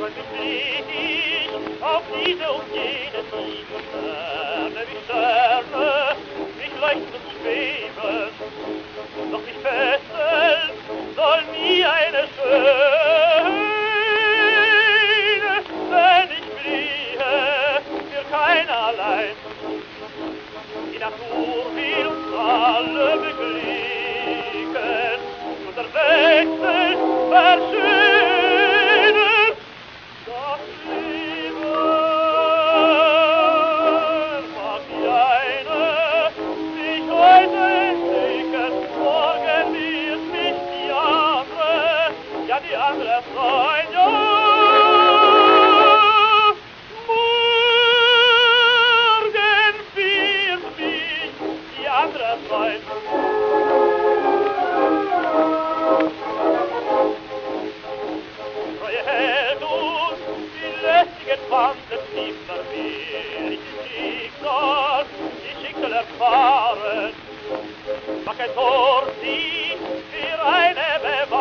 Plötzlich blieb ich auf diese und jene Seite, Sterne wie Sterne, mich leuchten und schweben, doch mich fesseln soll nie eine schöne, denn ich fliehe für keiner allein. Die Natur will uns alle beglücken, unser Wechsel verschönen. Das Leben mag die eine sich heute entdecken, morgen wird mich die andere, ja die andere freuen, ja. Morgen wird mich die andere freuen. Treue hält uns die lästigen Fantasiefer will ich die Schicksal erfahren. Mach ein Tor, sie für eine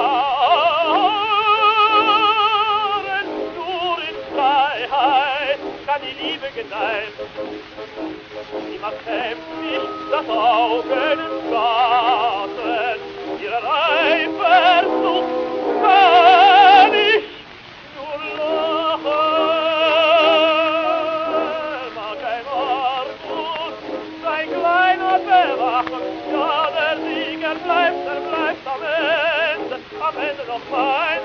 bewahren. Nur in Freiheit kann die Liebe gedeihen. Sie macht heftig das Auge des Schatten, ihre Eifersucht kann ich nur lachen. Mag ein Argus sein kleiner bewachen, ja der Sieger bleibt am Ende noch mein.